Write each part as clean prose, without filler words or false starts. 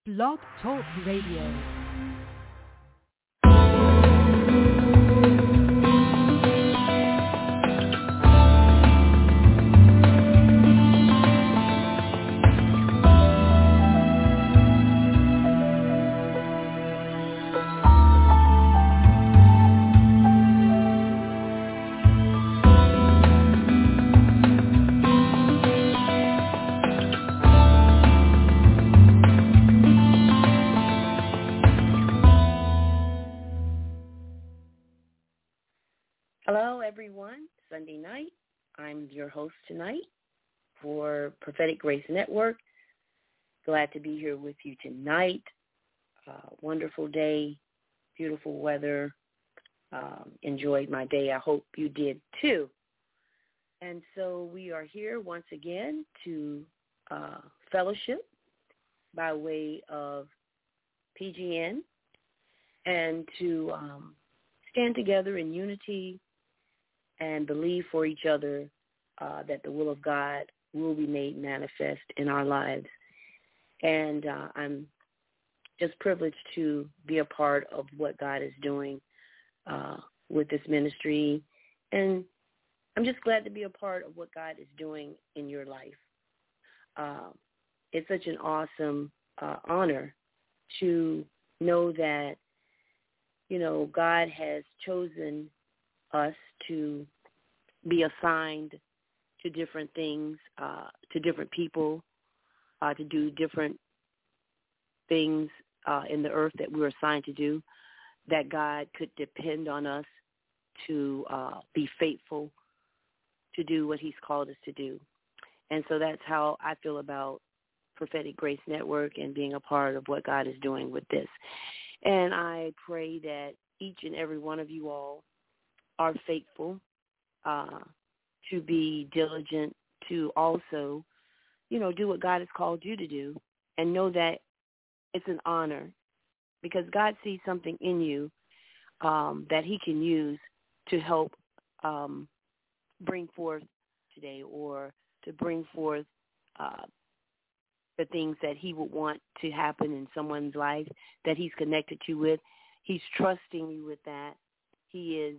Blog Talk Radio. Hello, everyone. Sunday night. I'm your host tonight for Prophetic Grace Network. Glad to be here with you tonight. Wonderful day, beautiful weather. Enjoyed my day. I hope you did too. And so we are here once again to fellowship by way of PGN and to stand together in unity and believe for each other that the will of God will be made manifest in our lives. And I'm just privileged to be a part of what God is doing with this ministry. And I'm just glad to be a part of what God is doing in your life. It's such an awesome honor to know that, you know, God has chosen us to be assigned to different things, to different people, to do different things in the earth that we're assigned to do, that God could depend on us to be faithful to do what he's called us to do. And so that's how I feel about Prophetic Grace Network and being a part of what God is doing with this. And I pray that each and every one of you all are faithful, to be diligent, to also, you know, do what God has called you to do, and know that it's an honor because God sees something in you that he can use to help bring forth today, or to bring forth the things that he would want to happen in someone's life that he's connected you with. He's trusting you with that. He is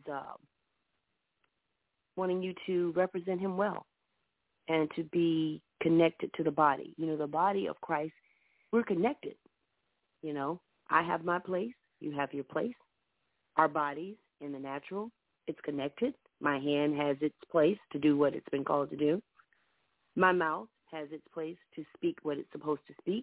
wanting you to represent him well and to be connected to the body. You know, the body of Christ, we're connected. You know, I have my place. You have your place. Our bodies in the natural, it's connected. My hand has its place to do what it's been called to do. My mouth has its place to speak what it's supposed to speak.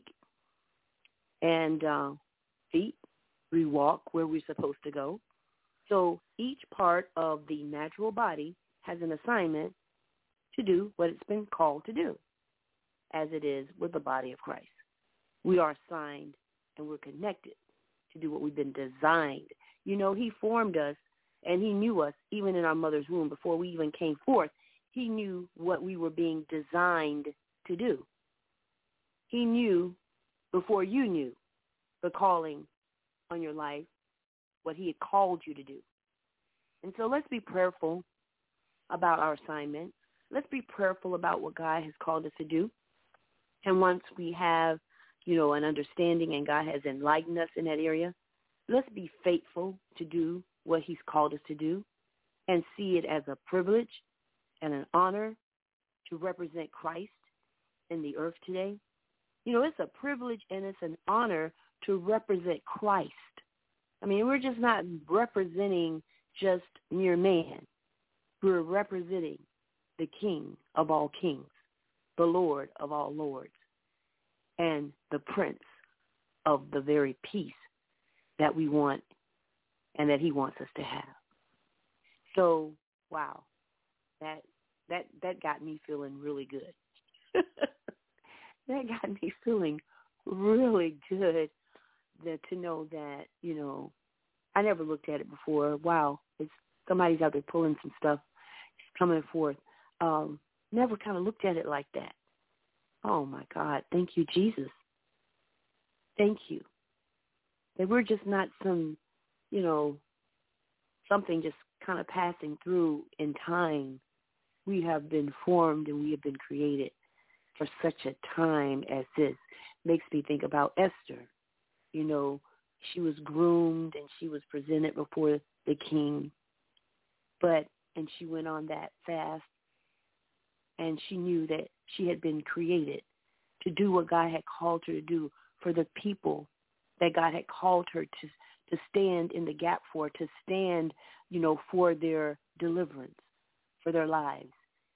And feet, we walk where we're supposed to go. So each part of the natural body has an assignment to do what it's been called to do, as it is with the body of Christ. We are assigned and we're connected to do what we've been designed. You know, he formed us and he knew us even in our mother's womb before we even came forth. He knew what we were being designed to do. He knew before you knew the calling on your life, what he had called you to do. And so let's be prayerful about our assignment. Let's be prayerful about what God has called us to do. And once we have, you know, an understanding and God has enlightened us in that area, let's be faithful to do what he's called us to do and see it as a privilege and an honor to represent Christ in the earth today. You know, it's a privilege and it's an honor to represent Christ. I mean, we're just not representing just mere man. We're representing the King of all kings, the Lord of all lords, and the Prince of the very peace that we want and that he wants us to have. So, wow, that got me feeling really good. That got me feeling really good to know that, you know, I never looked at it before. Wow, it's somebody's out there pulling some stuff, coming forth. Never kind of looked at it like that. Oh, my God. Thank you, Jesus. Thank you. That we're just not some, you know, something just kind of passing through in time. We have been formed and we have been created for such a time as this. Makes me think about Esther. You know, she was groomed and she was presented before the king. And she went on that fast, and she knew that she had been created to do what God had called her to do for the people that God had called her to stand in the gap for, to stand, you know, for their deliverance, for their lives.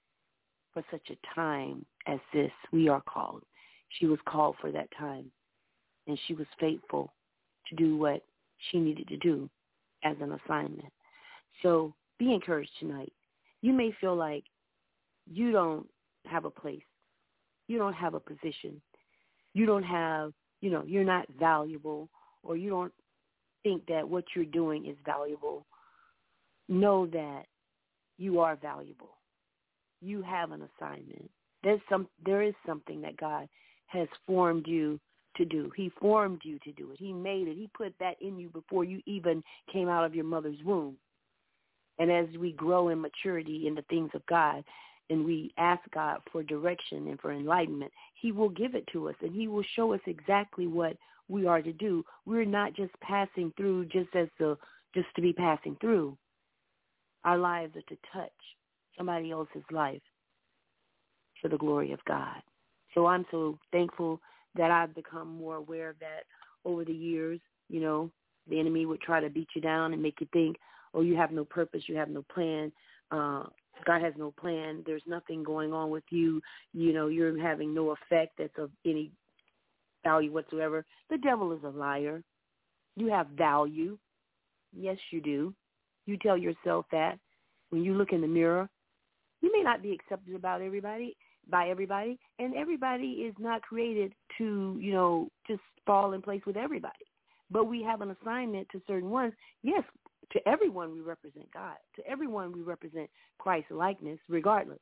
For such a time as this, we are called. She was called for that time, and she was faithful to do what she needed to do as an assignment. So be encouraged tonight. You may feel like you don't have a place. You don't have a position. You don't have, you know, you're not valuable, or you don't think that what you're doing is valuable. Know that you are valuable. You have an assignment. There is something that God has formed you to do. He formed you to do it. He made it. He put that in you before you even came out of your mother's womb. And as we grow in maturity in the things of God, and we ask God for direction and for enlightenment, he will give it to us, and he will show us exactly what we are to do. We're not just passing through just to be passing through. Our lives are to touch somebody else's life for the glory of God. So I'm so thankful that I've become more aware of that over the years. You know, the enemy would try to beat you down and make you think, oh, you have no purpose, you have no plan. God has no plan. There's nothing going on with you. You know, you're having no effect that's of any value whatsoever. The devil is a liar. You have value. Yes, you do. You tell yourself that when you look in the mirror. You may not be accepted by everybody, and everybody is not created to, you know, just fall in place with everybody. But we have an assignment to certain ones. Yes, to everyone we represent God. To everyone we represent Christ's likeness, regardless.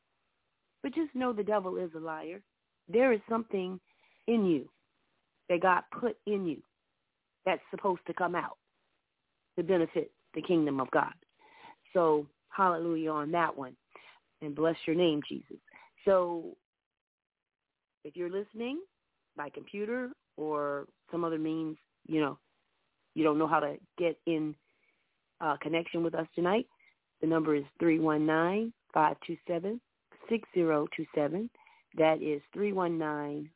But just know the devil is a liar. There is something in you that God put in you that's supposed to come out to benefit the kingdom of God. So, hallelujah on that one. And bless your name, Jesus. So if you're listening by computer or some other means, you know, you don't know how to get in connection with us tonight, the number is 319-527-6027. That is 319-527-6027.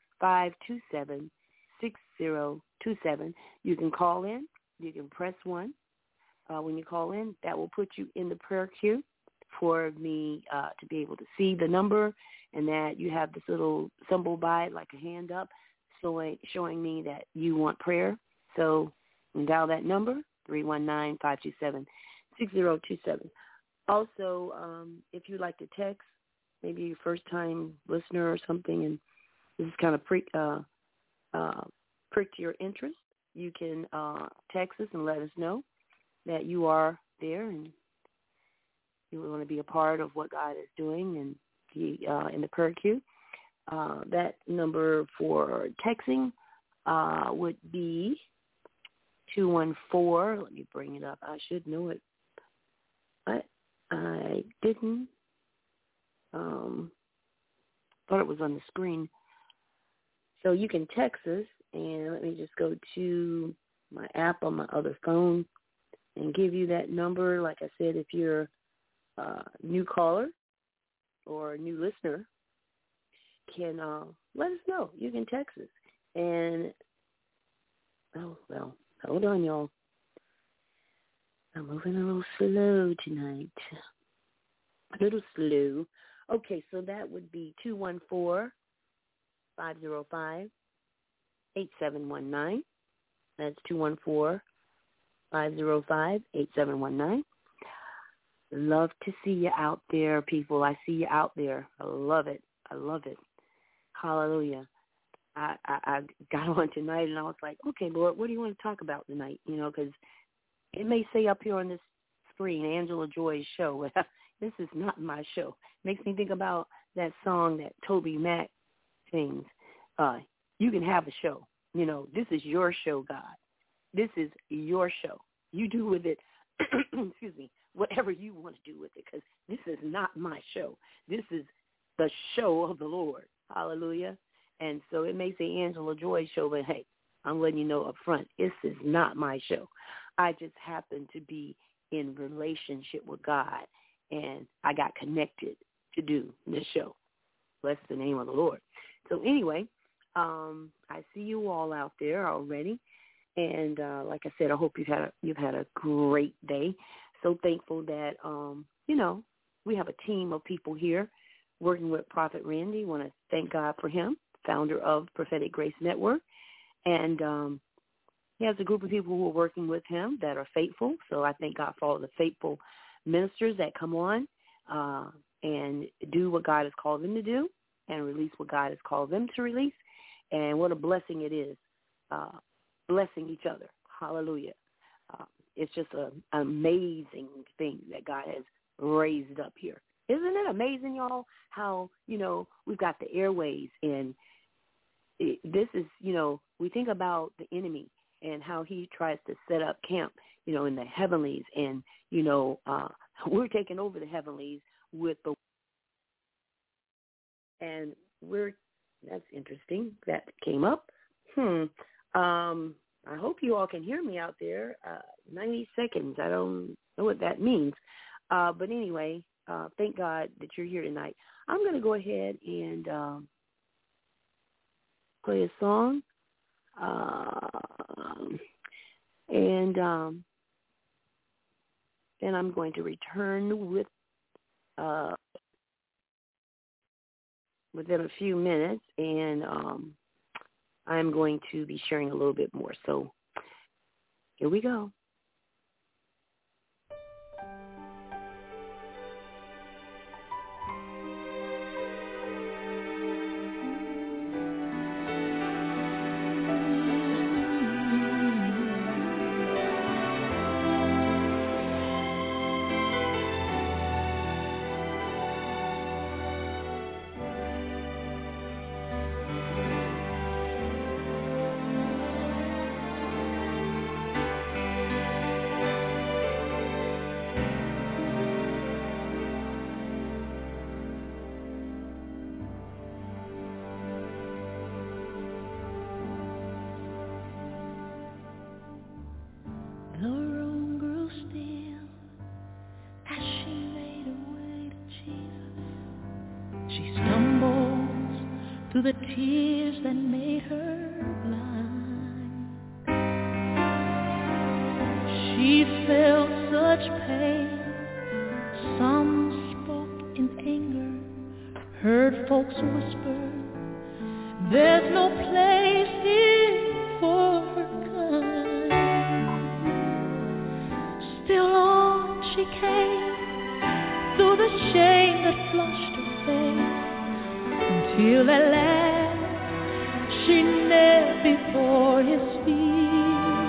You can call in. You can press 1. When you call in, that will put you in the prayer queue for me to be able to see the number, and that you have this little symbol by it, like a hand up, showing me that you want prayer. So dial that number, 319-527-6027. Also, if you'd like to text, maybe you're a first-time listener or something, and this is kind of pricked your interest, you can text us and let us know that you are there and you want to be a part of what God is doing and be in the prayer queue. That number for texting would be 214. Let me bring it up. I should know it, but I didn't. Thought it was on the screen. So you can text us, and let me just go to my app on my other phone and give you that number. Like I said, if you're new caller or new listener, can let us know. You can text us. And, hold on, y'all. I'm moving a little slow tonight. A little slow. Okay, so that would be 214-505-8719. That's 214-505-8719. Love to see you out there, people. I see you out there. I love it. I love it. Hallelujah. I got on tonight, and I was like, okay, Lord, what do you want to talk about tonight? You know, because it may say up here on this screen, Angela Joy's show. This is not my show. Makes me think about that song that Toby Mac sings. You can have a show. You know, this is your show, God. This is your show. You do with it, excuse me, whatever you want to do with it, because this is not my show. This is the show of the Lord. Hallelujah. And so it may say Angela Joy's show, but hey, I'm letting you know up front, this is not my show. I just happen to be in relationship with God, and I got connected to do this show. Bless the name of the Lord. So anyway, I see you all out there already, and like I said, I hope you've had a great day. So thankful that we have a team of people here working with Prophet Randy. Want to thank God for him, founder of Prophetic Grace Network, and he has a group of people who are working with him that are faithful. So I thank God for all the faithful ministers that come on and do what God has called them to do and release what God has called them to release. And what a blessing it is, blessing each other. Hallelujah. It's just an amazing thing that God has raised up here. Isn't it amazing, y'all, how, we've got the airways, and this is, we think about the enemy and how he tries to set up camp, in the heavenlies, and, we're taking over the heavenlies with the, and that's interesting. That came up. I hope you all can hear me out there. 90 seconds. I don't know what that means. But anyway, thank God that you're here tonight. I'm going to go ahead and play a song. And then I'm going to return with within a few minutes, and I'm going to be sharing a little bit more. So here we go. The tears that made her blind. She felt such pain. Some spoke in anger, heard folks whisper, there's no place here for her kind. Still on she came, through the shame that flushed her face, till at last she knelt before his feet.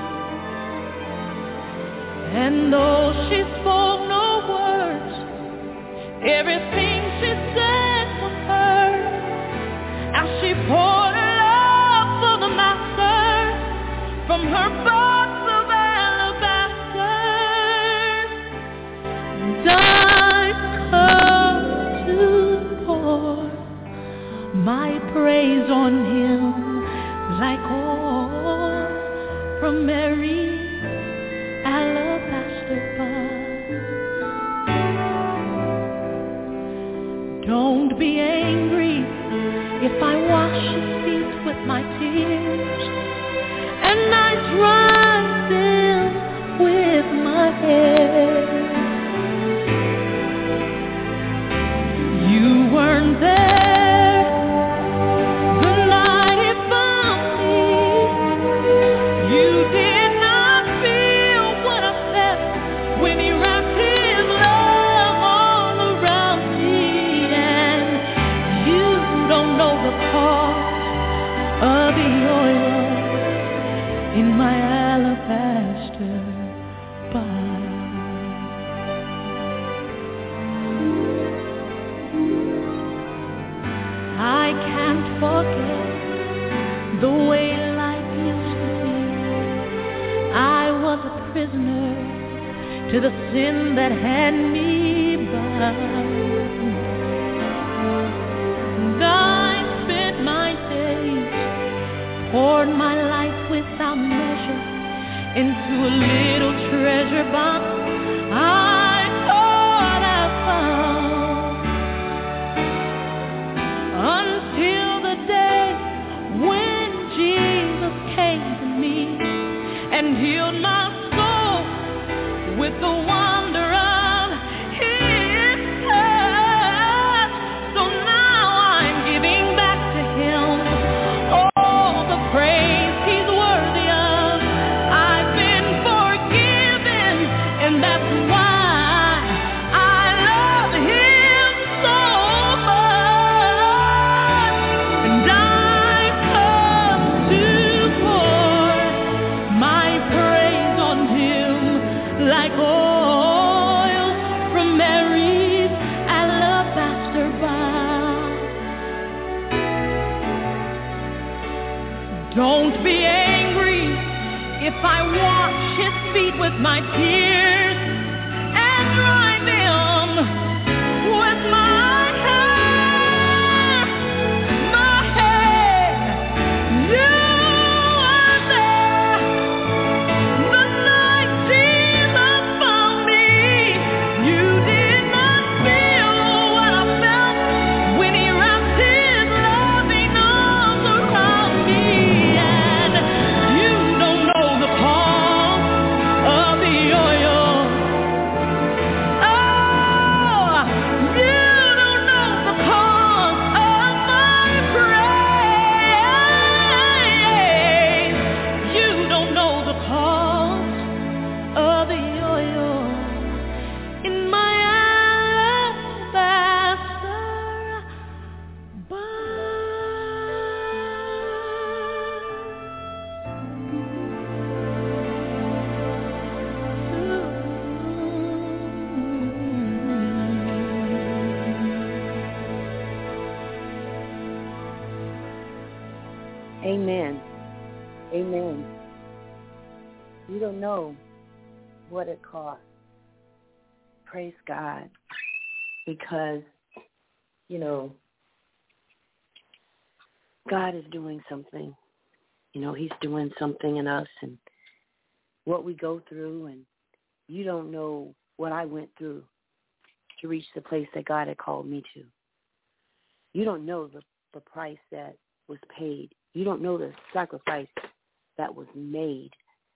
And though she spoke no words, everything she said was heard, as she poured her love for the master from her box of alabaster. And I've come to pour my praise on him like oil from Mary's alabaster box. Don't be angry if I wash his feet with my tears and I dry them with my hair. You weren't there of the oil in my alabaster box. I can't forget the way life used to be. I was a prisoner to the sin that had me bound. And I spent my days, poured my life with with my tears and dry them with my hair. You were there the night Jesus found me. You did not feel what I felt when he wrapped his loving arms around me. And you don't know the cost of the oil. Oh, you don't know the cost of my praise. You don't know the cost of the oil in my alabaster Amen. Amen. You don't know what it costs. Praise God. Because, you know, God is doing something. You know, he's doing something in us and what we go through. And you don't know what I went through to reach the place that God had called me to. You don't know the price that was paid. You don't know the sacrifice that was made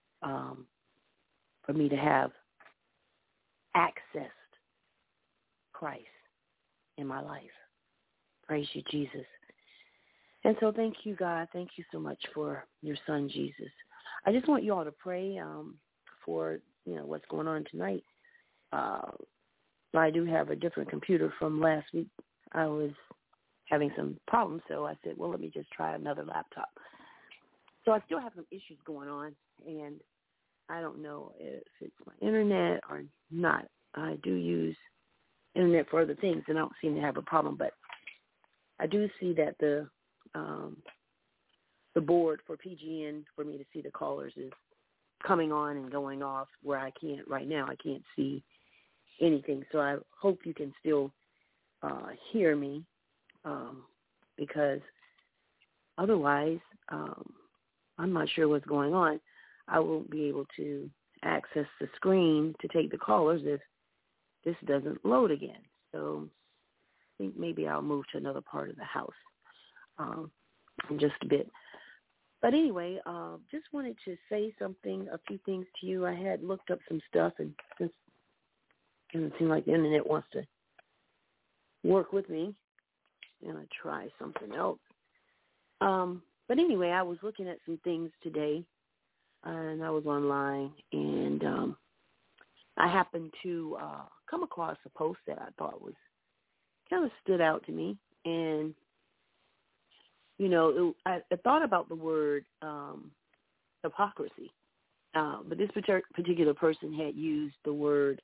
for me to have accessed Christ in my life. Praise you, Jesus. And so thank you, God. Thank you so much for your son, Jesus. I just want you all to pray for, you know, what's going on tonight. I do have a different computer from last week. I was having some problems, so I said, well, let me just try another laptop. So I still have some issues going on, and I don't know if it's my internet or not. I do use internet for other things, and I don't seem to have a problem, but I do see that the board for PGN for me to see the callers is coming on and going off where I can't right now. I can't see anything, so I hope you can still hear me because otherwise I'm not sure what's going on. I won't be able to access the screen to take the callers if this doesn't load again. So I think maybe I'll move to another part of the house in just a bit. But anyway, just wanted to say a few things to you. I had looked up some stuff, and since it doesn't seem like the internet wants to work with me, I'm going to try something else. But anyway, I was looking at some things today, and I was online, and I happened to come across a post that I thought was kind of stood out to me. And, you know, I thought about the word hypocrisy, but this particular person had used the word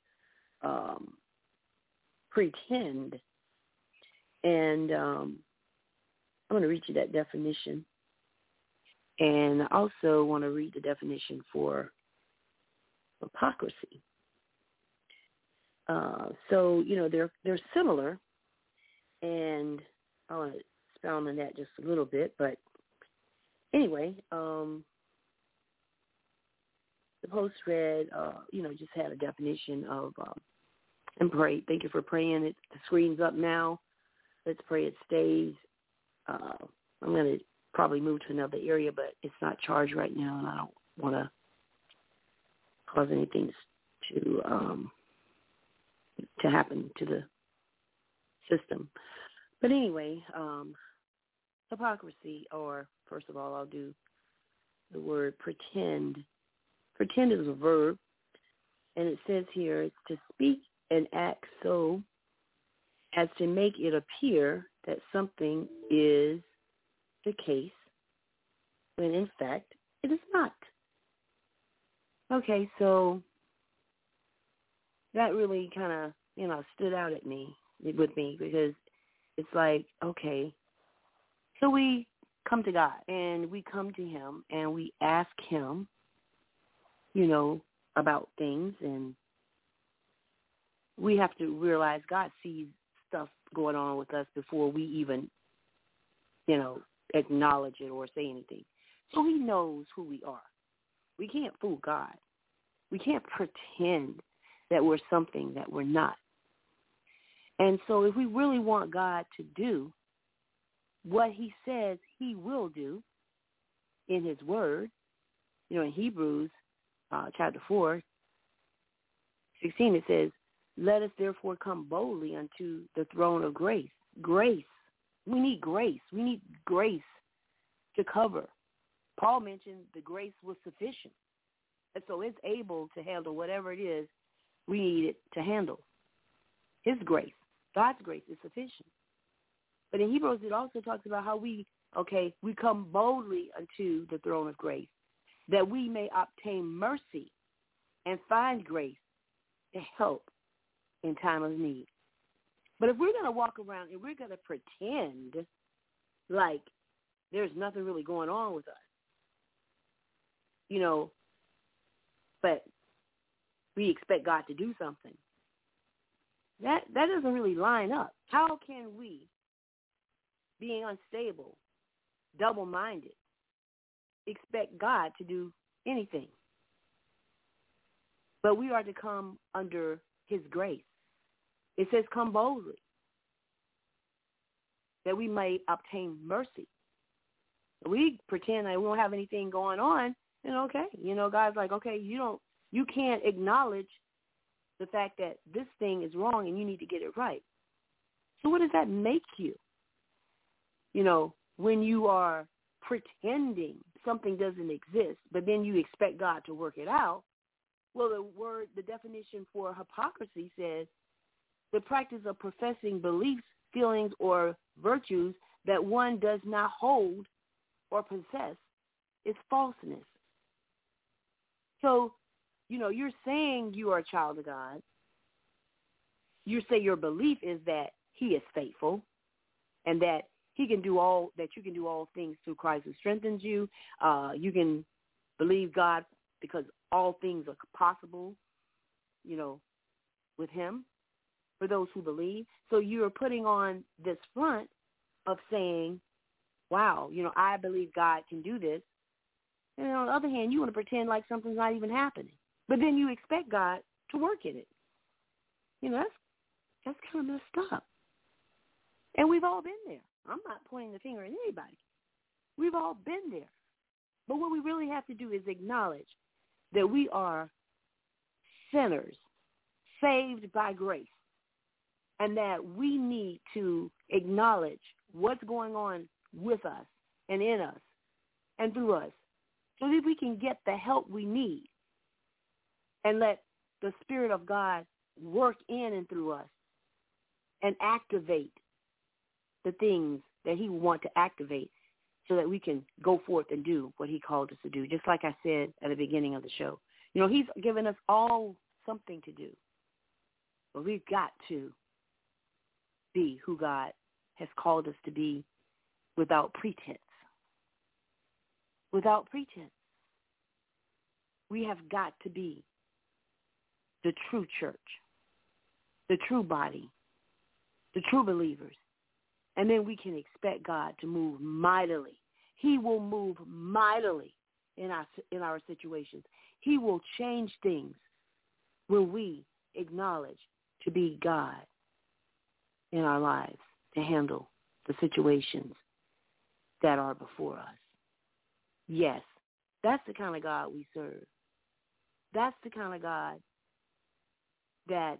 pretend. And I'm going to read you that definition. And I also want to read the definition for hypocrisy. So, you know, they're similar, and I want to expound on that just a little bit. But anyway, the post read, you know, just had a definition of, and pray. Thank you for praying. The screen's up now. Let's pray it stays. I'm going to probably move to another area, but it's not charged right now, and I don't want to cause anything to happen to the system. But anyway, hypocrisy, or first of all, I'll do the word pretend. Pretend is a verb, and it says here it's to speak and act so as to make it appear that something is the case when in fact it is not. Okay, so that really kind of, you know, stood out with me because it's like, okay, so we come to God and we come to him and we ask him, you know, about things, and we have to realize God sees stuff going on with us before we even, acknowledge it or say anything. So he knows who we are. We can't fool God. We can't pretend that we're something that we're not. And so if we really want God to do what he says he will do in his word, in Hebrews chapter 4:16, it says, let us therefore come boldly unto the throne of grace. Grace. We need grace. We need grace to cover. Paul mentioned the grace was sufficient. And so it's able to handle whatever it is we need it to handle. His grace, God's grace, is sufficient. But in Hebrews, it also talks about how we come boldly unto the throne of grace, that we may obtain mercy and find grace to help in time of need. But if we're going to walk around and we're going to pretend like there's nothing really going on with us, but we expect God to do something, that doesn't really line up. How can we, being unstable, double-minded, expect God to do anything? But we are to come under his grace. It says, come boldly, that we may obtain mercy. We pretend that we don't have anything going on, and God's like, you can't acknowledge the fact that this thing is wrong and you need to get it right. So what does that make you? When you are pretending something doesn't exist, but then you expect God to work it out. Well, the definition for hypocrisy says the practice of professing beliefs, feelings, or virtues that one does not hold or possess is falseness. So, you're saying you are a child of God. You say your belief is that he is faithful and that you can do all things through Christ who strengthens you. You can believe God because all things are possible, with him for those who believe. So you're putting on this front of saying, wow, I believe God can do this. And on the other hand, you want to pretend like something's not even happening. But then you expect God to work in it. That's kind of messed up. And we've all been there. I'm not pointing the finger at anybody. We've all been there. But what we really have to do is acknowledge that we are sinners, saved by grace, and that we need to acknowledge what's going on with us and in us and through us so that we can get the help we need and let the Spirit of God work in and through us and activate the things that he wants to activate so that we can go forth and do what he called us to do. Just like I said at the beginning of the show, he's given us all something to do, but we've got to be who God has called us to be without pretense. Without pretense. We have got to be the true church, the true body, the true believers. And then we can expect God to move mightily. He will move mightily in our situations. He will change things when we acknowledge to be God in our lives to handle the situations that are before us. Yes, that's the kind of God we serve. That's the kind of God that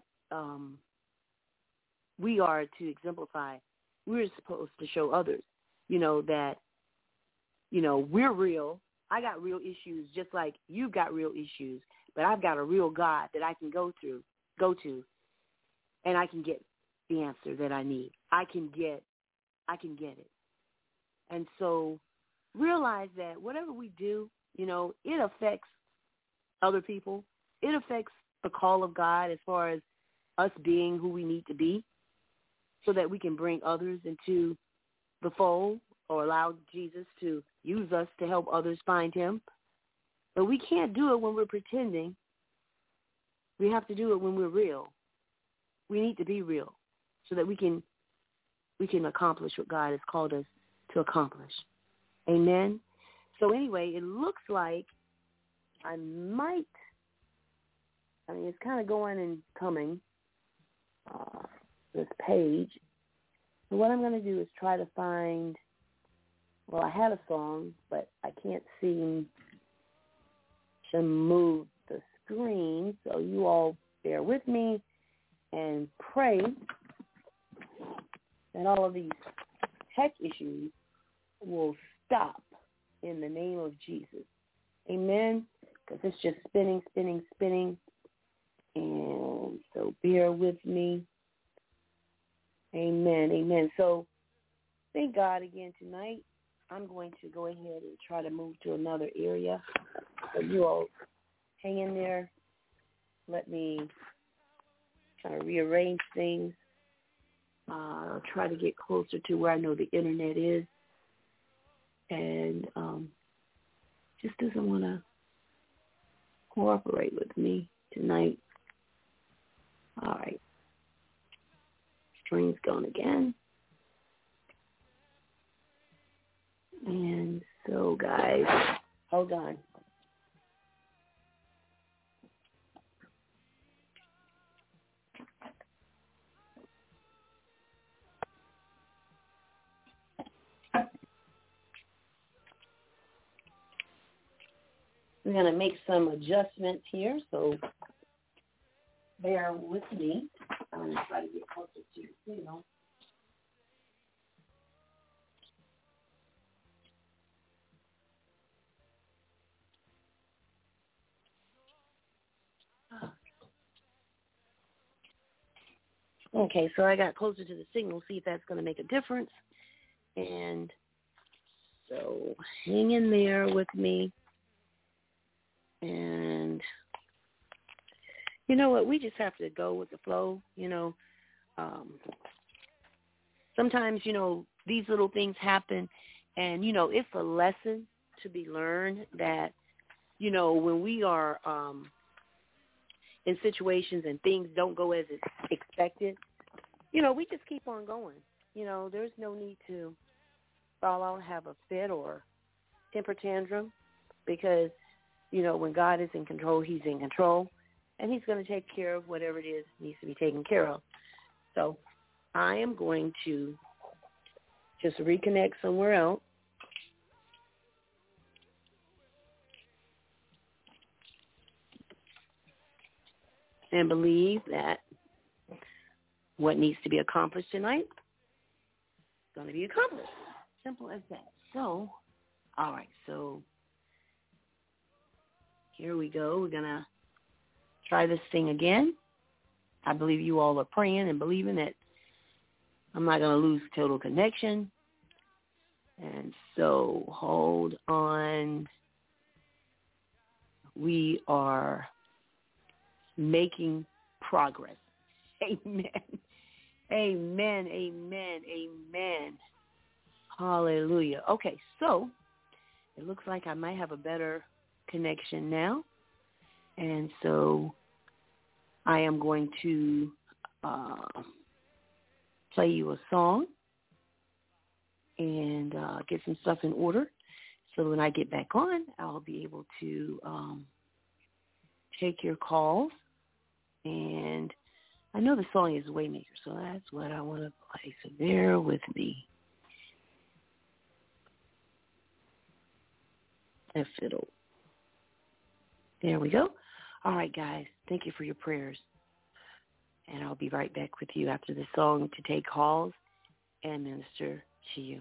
we are to exemplify. We're supposed to show others, that, we're real. I got real issues just like you've got real issues, but I've got a real God that I can go to, and I can get the answer that I need. I can get it. And so realize that whatever we do, it affects other people. It affects the call of God as far as us being who we need to be so that we can bring others into the fold or allow Jesus to use us to help others find him. But we can't do it when we're pretending We have to do it when we're real. We need to be real so that we can accomplish what God has called us to accomplish. Amen. So anyway, it looks like it's kind of going and coming, this page. So what I'm going to do is try to find, I had a song, but I can't seem to move the screen. So you all bear with me and pray that all of these tech issues will stop in the name of Jesus. Amen? Because it's just spinning. And so bear with me. Amen. So thank God again tonight. I'm going to go ahead and try to move to another area. So you all hang in there. Let me try to rearrange things. I'll try to get closer to where I know the internet is. And just doesn't want to cooperate with me tonight. All right. String's going again. And so, guys, hold on. We're going to make some adjustments here, so bear with me. I'm going to try to get closer to your signal. Okay, so I got closer to the signal, see if that's going to make a difference. And so hang in there with me. And you know what? We just have to go with the flow, Sometimes, these little things happen. And, it's a lesson to be learned that, when we are in situations and things don't go as expected, we just keep on going. There's no need to fall out, have a fit or temper tantrum because, when God is in control, he's in control, and he's going to take care of whatever it is needs to be taken care of. So I am going to just reconnect somewhere else. And believe that what needs to be accomplished tonight is going to be accomplished. Simple as that. So, all right. So here we go. We're going to try this thing again. I believe you all are praying and believing that I'm not going to lose total connection. And so hold on. We are making progress. Amen. Amen. Amen. Amen. Hallelujah. Okay, so it looks like I might have a better connection now. And so I am going to play you a song and get some stuff in order. So when I get back on, I'll be able to take your calls. And I know the song is Waymaker, so that's what I want to play. So bear with me. That fiddle. There we go. All right, guys. Thank you for your prayers. And I'll be right back with you after the song to take calls and minister to you.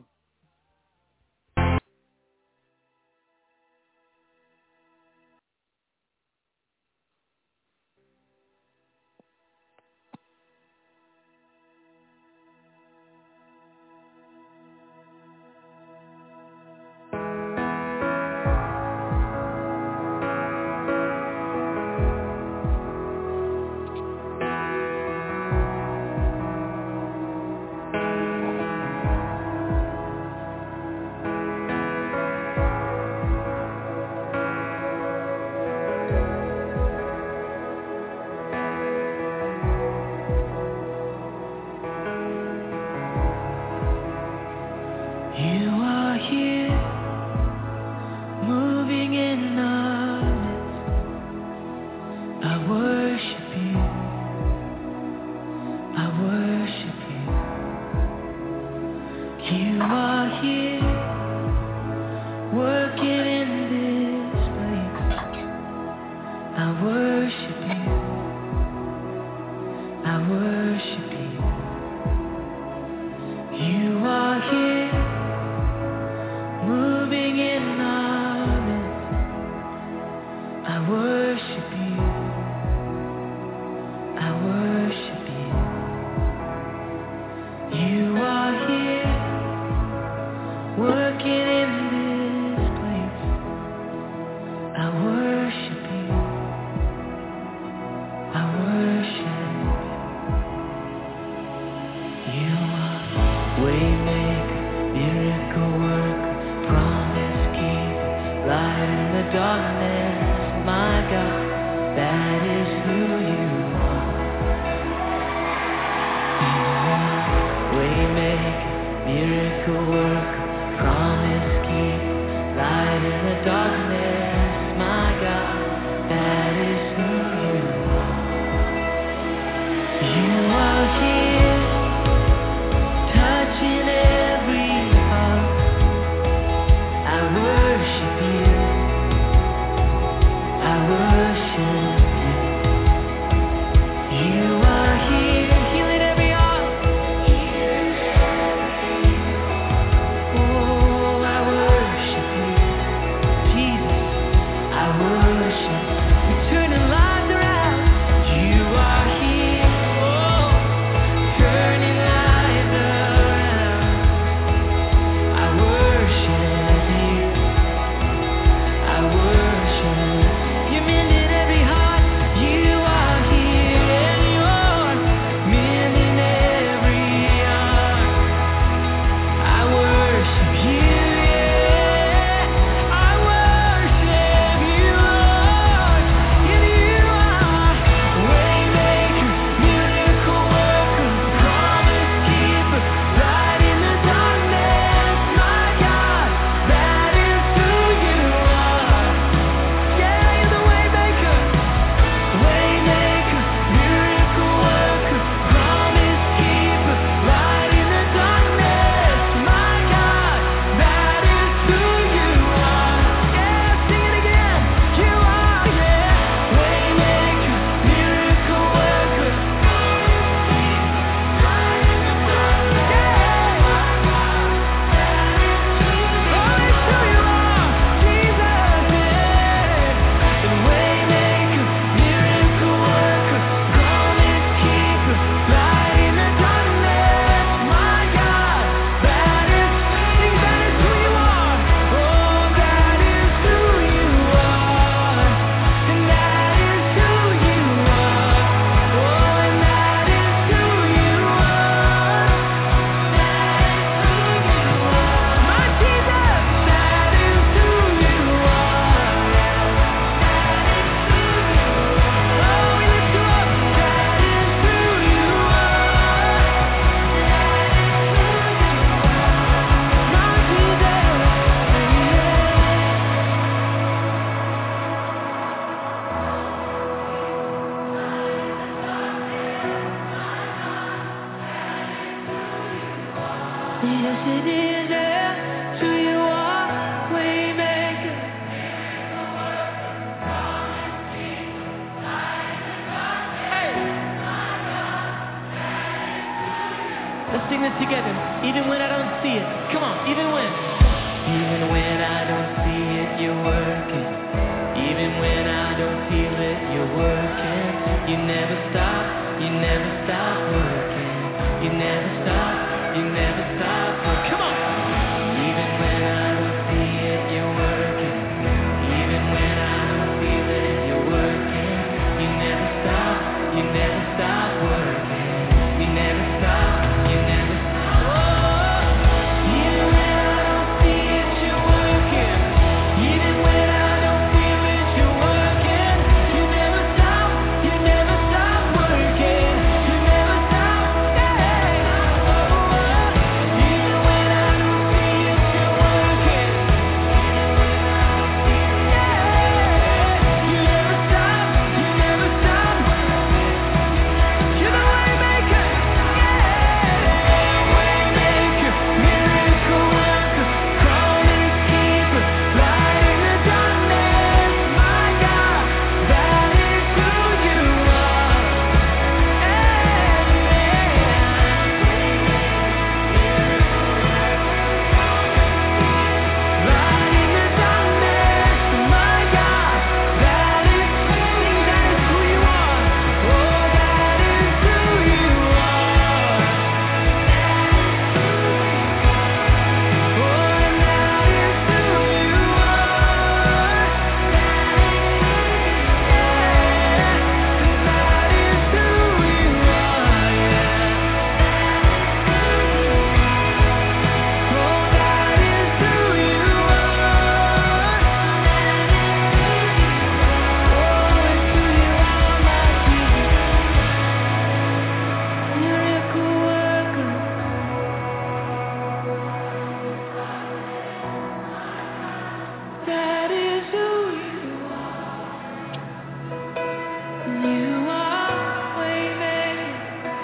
You are waymaker,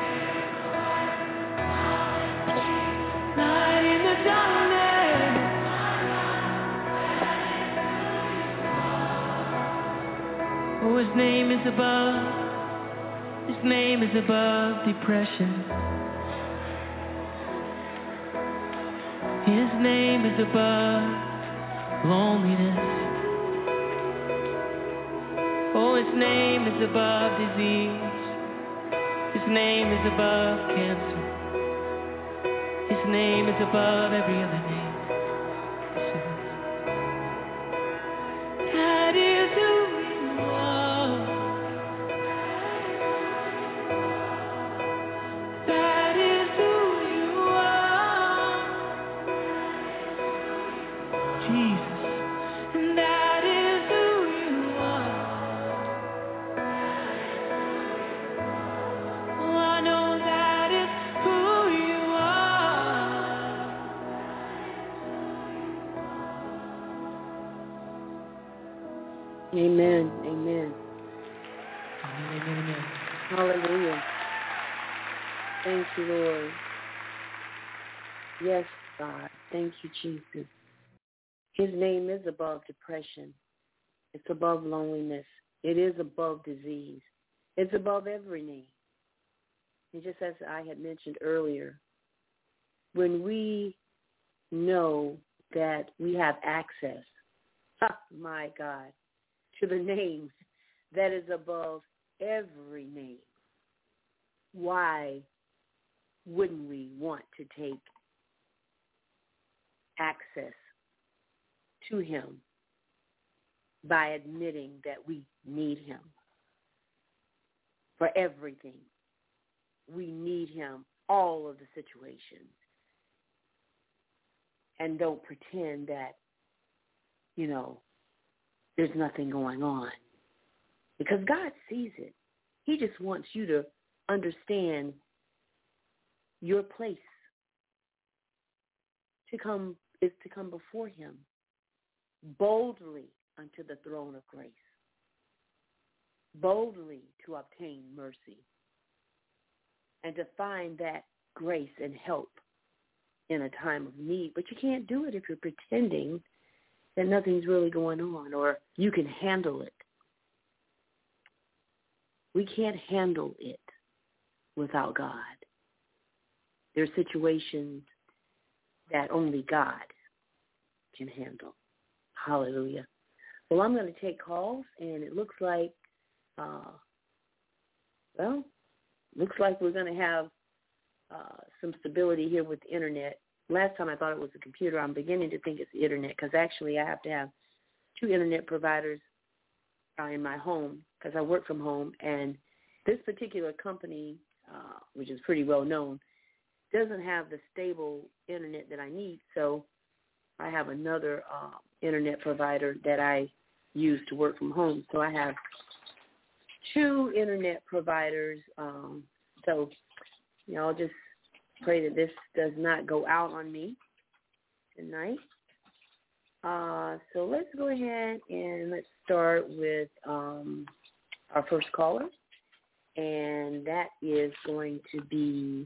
light in the darkness. Oh, his name is above. His name is above depression. His name is above loneliness. Oh, his name is above disease. His name is above cancer. His name is above every other name. That is who you are. That is who you are. Jesus. And that is who you are. Oh, I know that is who you are. Amen. Amen. Amen. Hallelujah. Thank you, Lord. Yes, God. Thank you, Jesus. His name is above depression. It's above loneliness. It is above disease. It's above every name. And just as I had mentioned earlier, when we know that we have access, my God, to the name that is above every name, why wouldn't we want to take access to him by admitting that we need him for everything? We need him all of the situations. And don't pretend that, there's nothing going on. Because God sees it. He just wants you to understand your place to come before him boldly unto the throne of grace, boldly to obtain mercy, and to find that grace and help in a time of need. But you can't do it if you're pretending that nothing's really going on or you can handle it. We can't handle it without God. There are situations that only God can handle. Hallelujah. Well, I'm going to take calls, and it looks like, we're going to have some stability here with the Internet. Last time I thought it was the computer. I'm beginning to think it's the Internet because actually I have to have 2 Internet providers in my home because I work from home, and this particular company, which is pretty well known, doesn't have the stable Internet that I need, so I have another Internet provider that I use to work from home. So I have 2 Internet providers, so I'll just pray that this does not go out on me tonight. So let's go ahead and let's start with our first caller, and that is going to be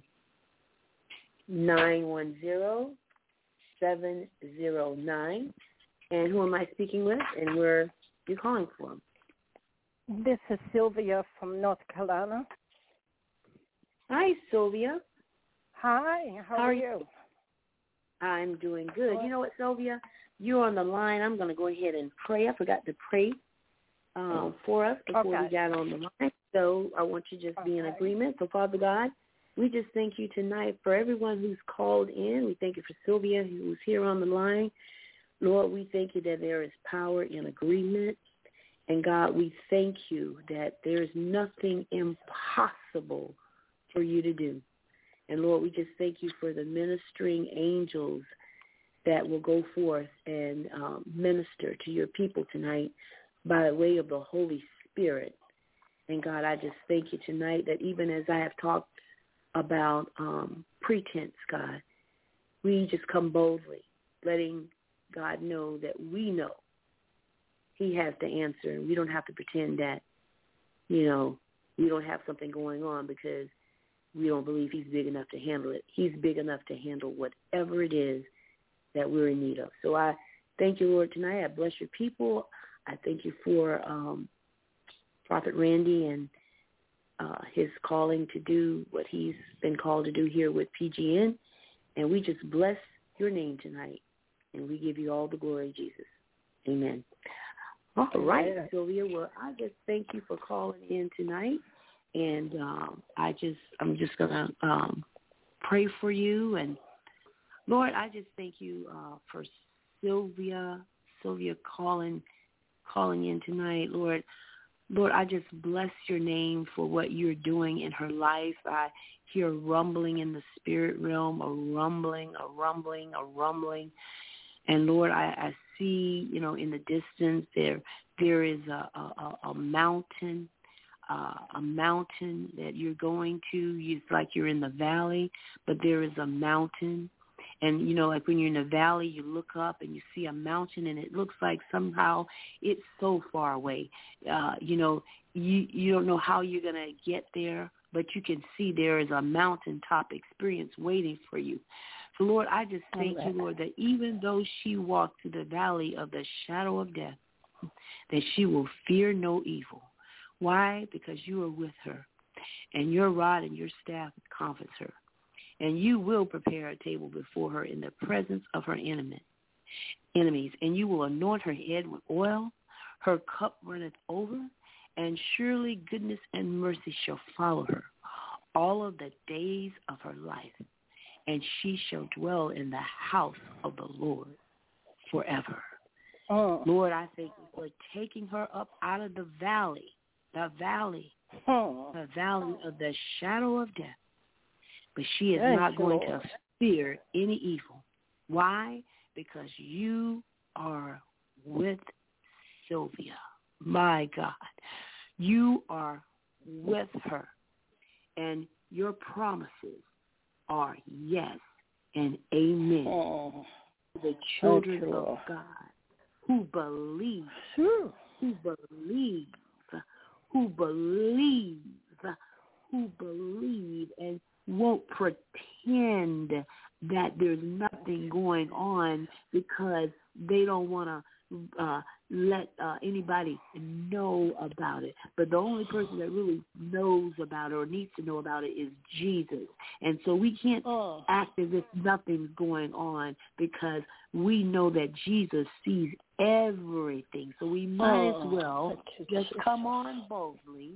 910-709. And who am I speaking with, and where are you calling from? This is Sylvia from North Carolina. Hi, Sylvia. Hi, how are you? I'm doing good. You know what, Sylvia? You're on the line. I'm going to go ahead and pray. I forgot to pray for us before we got on the line. So I want you to just be in agreement. So, Father God, we just thank you tonight for everyone who's called in. We thank you for Sylvia who's here on the line. Lord, we thank you that there is power in agreement. And, God, we thank you that there is nothing impossible for you to do. And, Lord, we just thank you for the ministering angels that will go forth and minister to your people tonight by way of the Holy Spirit. And, God, I just thank you tonight that even as I have talked about pretense, God, we just come boldly, letting God know that we know he has the answer, and we don't have to pretend that we don't have something going on because we don't believe he's big enough to handle it. He's big enough to handle whatever it is that we're in need of. So I thank you, Lord, tonight. I bless your people. I thank you for Prophet Randy and his calling to do what he's been called to do here with PGN. And we just bless your name tonight. And we give you all the glory, Jesus. Amen. All right, Sylvia. Well, I just thank you for calling in tonight. And I'm just going to pray for you. And, Lord, I just thank you for Sylvia calling in tonight. Lord, I just bless your name for what you're doing in her life. I hear rumbling in the spirit realm, a rumbling. And, Lord, I see, in the distance there is a mountain. A mountain that you're going to. It's like you're in the valley, but there is a mountain. And, like when you're in the valley, you look up and you see a mountain, and it looks like somehow it's so far away. You don't know how you're going to get there, but you can see there is a mountaintop experience waiting for you. So, Lord, I just thank you, Lord, that even though she walked through the valley of the shadow of death, that she will fear no evil. Why? Because you are with her, and your rod and your staff comforts her. And you will prepare a table before her in the presence of her enemies. And you will anoint her head with oil. Her cup runneth over, and surely goodness and mercy shall follow her all of the days of her life. And she shall dwell in the house of the Lord forever. Oh. Lord, I thank you for taking her up out of the valley of the shadow of death. But she is not going to fear any evil. Why? Because you are with Sylvia. My God. You are with her. And your promises are yes and amen. Oh. The children of God who believe, who believe and won't pretend that there's nothing going on because they don't want to let anybody know about it. But the only person that really knows about it or needs to know about it is Jesus. And so we can't act as if nothing's going on because we know that Jesus sees everything. So we might as well just come on boldly.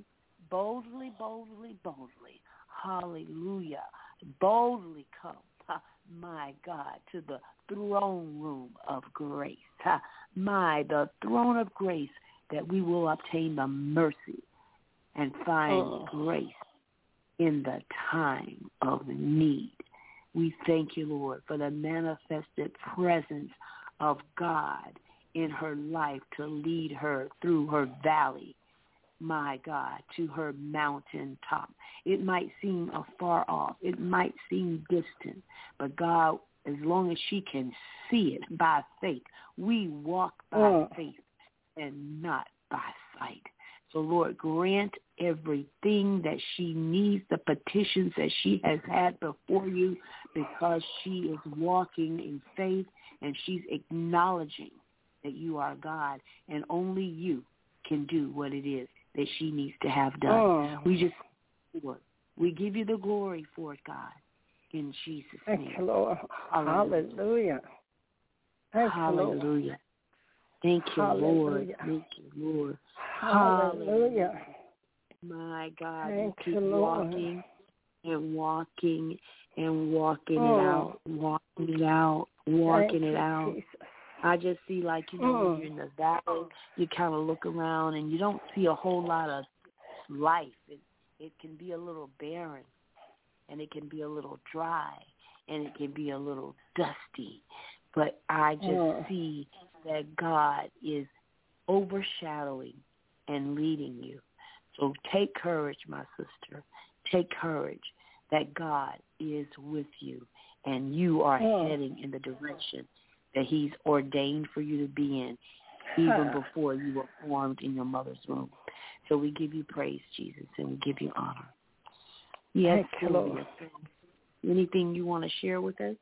Hallelujah. Boldly come, my God, to the throne room of grace. The throne of grace, that we will obtain the mercy and find grace in the time of need. We thank you, Lord, for the manifested presence of God in her life to lead her through her valley, my God, to her mountaintop. It might seem afar off. It might seem distant. But God, as long as she can see it by faith, we walk by faith and not by sight. So, Lord, grant everything that she needs, the petitions that she has had before you, because she is walking in faith and she's acknowledging that you are God and only you can do what it is that she needs to have done. We give you the glory for it, God, in Jesus' name. Thank you, Lord. Hallelujah. Hallelujah. Thank you, Lord. Thank you, Lord. Hallelujah. My God, you keep walking and walking and walking it out, walking it out. Jesus. I just see, like, when you're in the valley, you kind of look around and you don't see a whole lot of life. It can be a little barren, and it can be a little dry, and it can be a little dusty. But I just see that God is overshadowing and leading you. So take courage, my sister. Take courage that God is with you, and you are heading in the direction that he's ordained for you to be in, even before you were formed in your mother's womb. So we give you praise, Jesus, and we give you honor. Yes, Sylvia. Anything you want to share with us?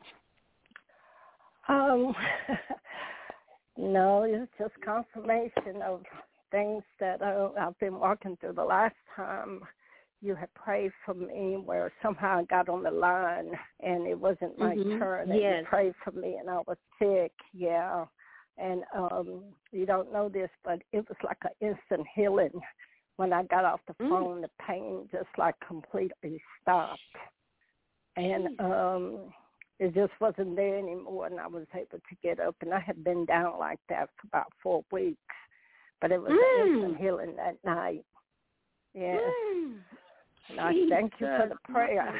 No, it's just confirmation of things that I've been walking through. The last time you had prayed for me where somehow I got on the line and it wasn't my turn. And you prayed for me and I was sick, And you don't know this, but it was like an instant healing. When I got off the phone, the pain just like completely stopped. And it just wasn't there anymore, and I was able to get up. And I had been down like that for about 4 weeks. But it was an instant healing that night. Yes. And I thank you for the prayer.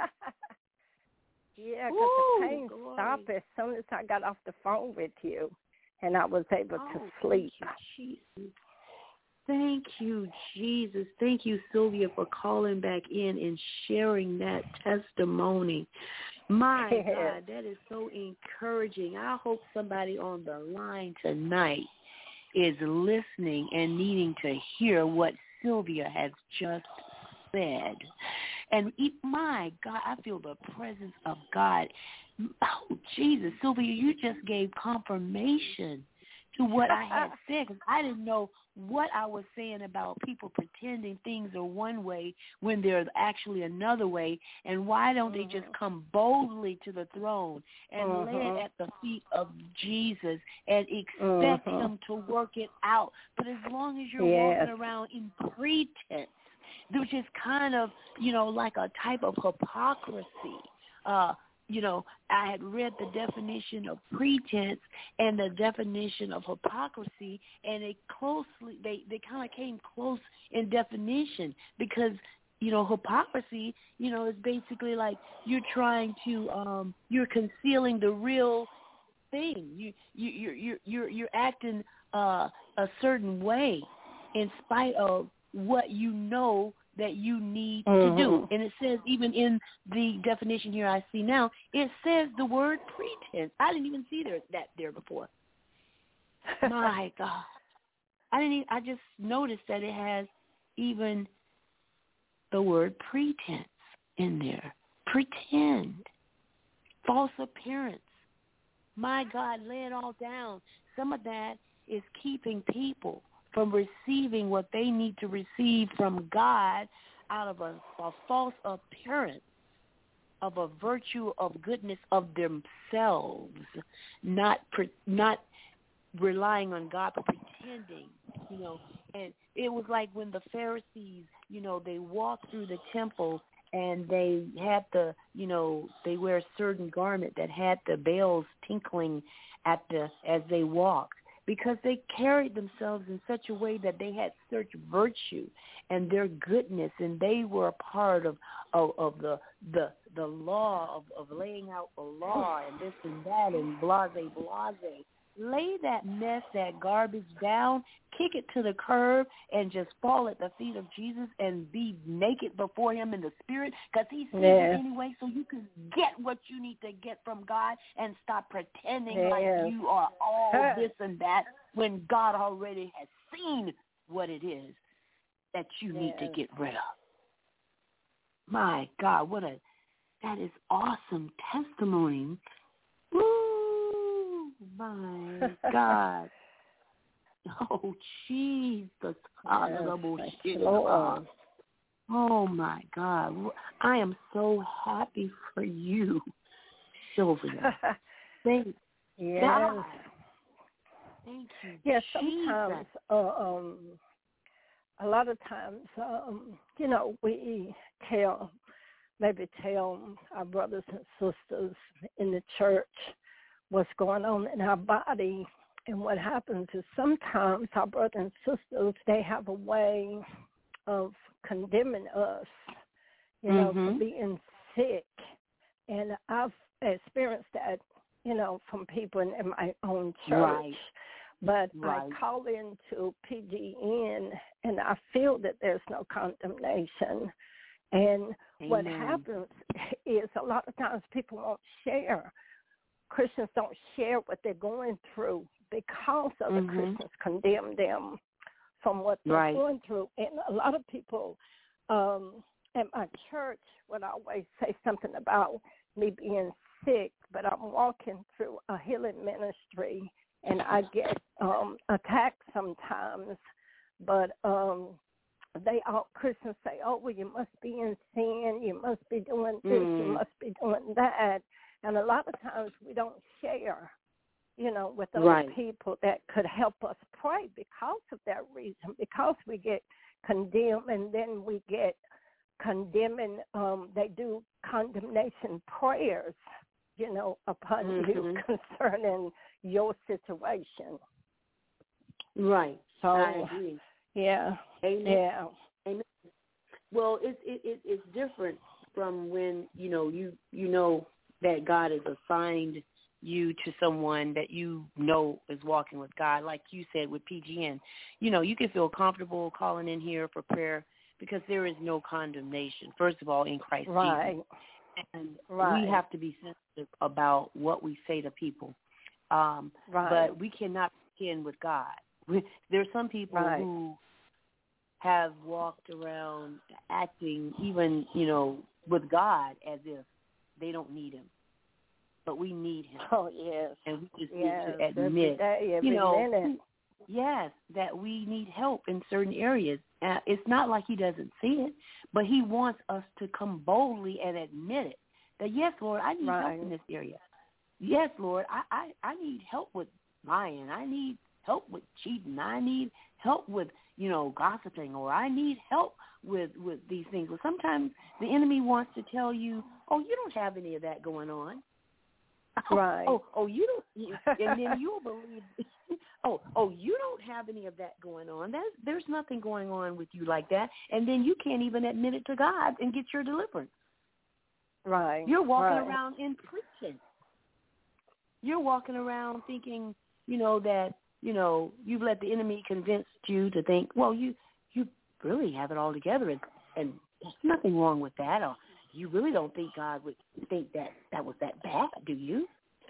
Yeah, because the pain stopped as soon as I got off the phone with you, and I was able to sleep. Thank you, Jesus. Thank you, Sylvia, for calling back in and sharing that testimony. My God, that is so encouraging. I hope somebody on the line tonight is listening and needing to hear what Sylvia has just said. And my God, I feel the presence of God. Oh, Jesus, Sylvia, you just gave confirmation to what I had said, because I didn't know what I was saying about people pretending things are one way when they're actually another way, and why don't they just come boldly to the throne and lay it at the feet of Jesus and expect him to work it out. But as long as you're walking around in pretense, which is kind of, like a type of hypocrisy, I had read the definition of pretense and the definition of hypocrisy, and they kind of came close in definition, because, hypocrisy, is basically like you're trying to, you're concealing the real thing. You're acting a certain way in spite of what you know that you need to do. And it says, even in the definition here I see now, it says the word pretense. I didn't even see that there before. My God. I just noticed that it has even the word pretense in there. Pretend. False appearance. My God, lay it all down. Some of that is keeping people from receiving what they need to receive from God out of a false appearance of a virtue of goodness of themselves, not relying on God, but pretending, And it was like when the Pharisees, they walked through the temple and they had they wear a certain garment that had the bells tinkling as they walked, because they carried themselves in such a way that they had such virtue and their goodness, and they were a part of the law of laying out the law and this and that and blase. Lay that mess, that garbage down, kick it to the curb, and just fall at the feet of Jesus and be naked before him in the spirit, because he sees it anyway, so you can get what you need to get from God and stop pretending like you are all this and that when God already has seen what it is that you need to get rid of. My God, that is awesome testimony. My God. Oh, Jesus. Oh, my God. I am so happy for you, Sylvia. Thank God. Thank you. Yeah, sometimes, a lot of times, we tell our brothers and sisters in the church what's going on in our body. And what happens is sometimes our brothers and sisters, they have a way of condemning us, for being sick. And I've experienced that, from people in my own church. Right. But I call into PGN, and I feel that there's no condemnation. And what happens is a lot of times people won't share. Christians don't share what they're going through because other Christians condemn them. from what they're going through. And a lot of people at my church would always say something about me being sick, but I'm walking through a healing ministry, and I get attacked sometimes. But Christians say, oh, well, you must be in sin, you must be doing this, you must be doing that. And a lot of times we don't share, with those people that could help us pray because of that reason, because we get condemned, and then we get condemning, they do condemnation prayers, upon you concerning your situation. Right. So, I agree. Yeah. Amen. Yeah. Amen. Well, it's different from when you know that God has assigned you to someone that is walking with God. Like you said with PGN, you can feel comfortable calling in here for prayer because there is no condemnation. First of all, in Christ Jesus, and we have to be sensitive about what we say to people. But we cannot begin with God. There's some people who have walked around acting even, with God as if they don't need him. But we need him. Oh, yes. And we just need to admit, every minute. Yes, that we need help in certain areas. It's not like he doesn't see it, but he wants us to come boldly and admit it. That, yes, Lord, I need help in this area. Yes, Lord, I need help with lying. I need help with cheating. I need help with, gossiping, or I need help with these things. Well, sometimes the enemy wants to tell you, oh, you don't have any of that going on. Right. Oh, you don't, and then you'll believe, you don't have any of that going on. There's nothing going on with you like that. And then you can't even admit it to God and get your deliverance. Right. You're walking around in preaching. You're walking around thinking, that, you've let the enemy convince you to think, well, you really have it all together, and there's nothing wrong with that. Or you really don't think God would think that was that bad, do you?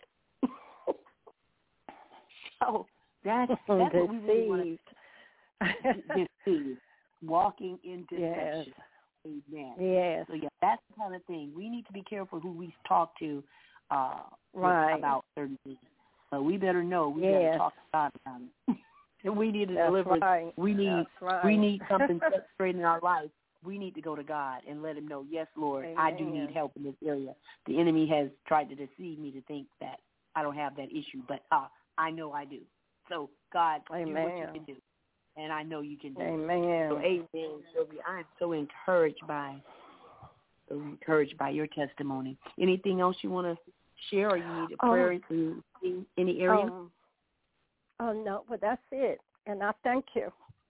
So that's what we really want to deceived. Walking in deception. Yes. Amen. Yes. So, that's the kind of thing. We need to be careful who we talk to about certain things. But we better know. We better talk to God about it. And we need a deliverance. Right. We need something set straight in our life. We need to go to God and let him know, yes, Lord, Amen. I do need help in this area. The enemy has tried to deceive me to think that I don't have that issue, but I know I do. So, God, do what you can do. And I know you can do it. Amen. So, amen, Sylvia. I'm so encouraged by your testimony. Anything else you want to share, or you need a prayer in any area? No, but that's it. And I thank you.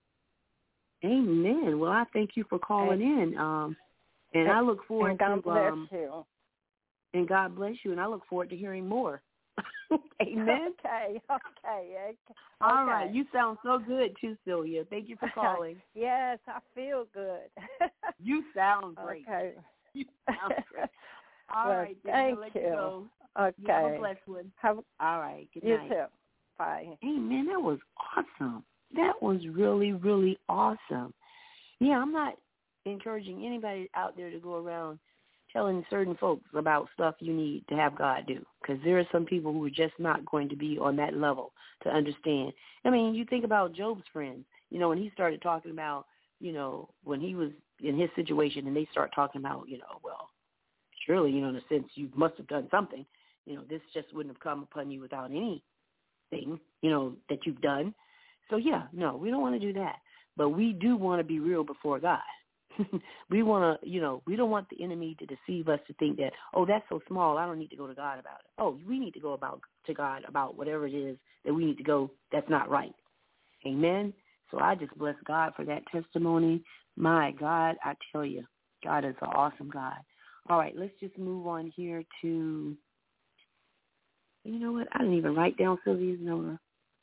Amen. Well, I thank you for calling in. And I look forward to God bless you. And God bless you. And I look forward to hearing more. Amen. Okay. All right. You sound so good too, Sylvia. Thank you for calling. Yes, I feel good. You sound great. Okay. You sound great. All right. Thank let you. You go. Okay. You have a blessed one. All right. Good night. You too. Bye. Amen. That was awesome. That was really, really awesome. Yeah, I'm not encouraging anybody out there to go around telling certain folks about stuff you need to have God do, because there are some people who are just not going to be on that level to understand. I mean, you think about Job's friends, when he started talking about, when he was in his situation and they start talking about, well, surely, in a sense, you must have done something. This just wouldn't have come upon you without anything, that you've done. So, no, we don't want to do that. But we do want to be real before God. We want to, we don't want the enemy to deceive us to think that, oh, that's so small, I don't need to go to God about it. Oh, we need to go to God about whatever it is that we need to go that's not right. Amen? So I just bless God for that testimony. My God, I tell you, God is an awesome God. All right, let's just move on here to, you know what, I didn't even write down Sylvia's number.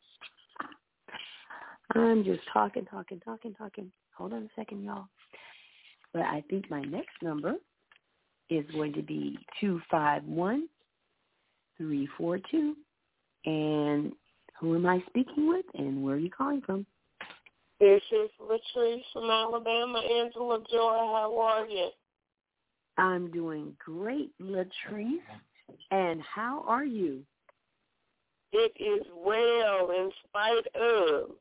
I'm just talking. Hold on a second, y'all. But I think my next number is going to be 251-342. And who am I speaking with, and where are you calling from? This is Latrice from Alabama. Angela Joy, how are you? I'm doing great, Latrice. And how are you? It is well in spite of.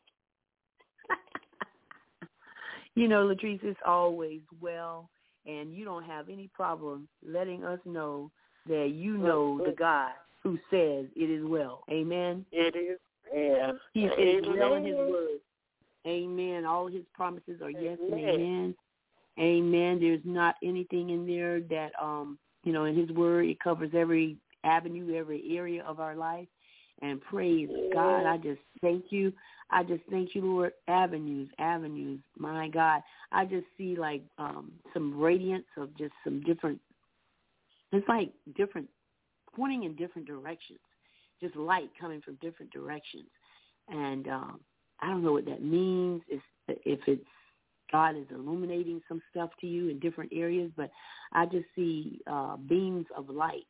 You know, Latrice, it's always well, and you don't have any problem letting us know that you know the God who says it is well. Amen? It is well. He is well in his word. Amen. All his promises are yes and amen. Amen. There's not anything in there that, in his word, it covers every avenue, every area of our life. And praise God, I just thank you. I just thank you, Lord. Avenues. My God. I just see like some radiance of just some different, it's like different, pointing in different directions, just light coming from different directions. And I don't know what that means, if it's God is illuminating some stuff to you in different areas, but I just see beams of light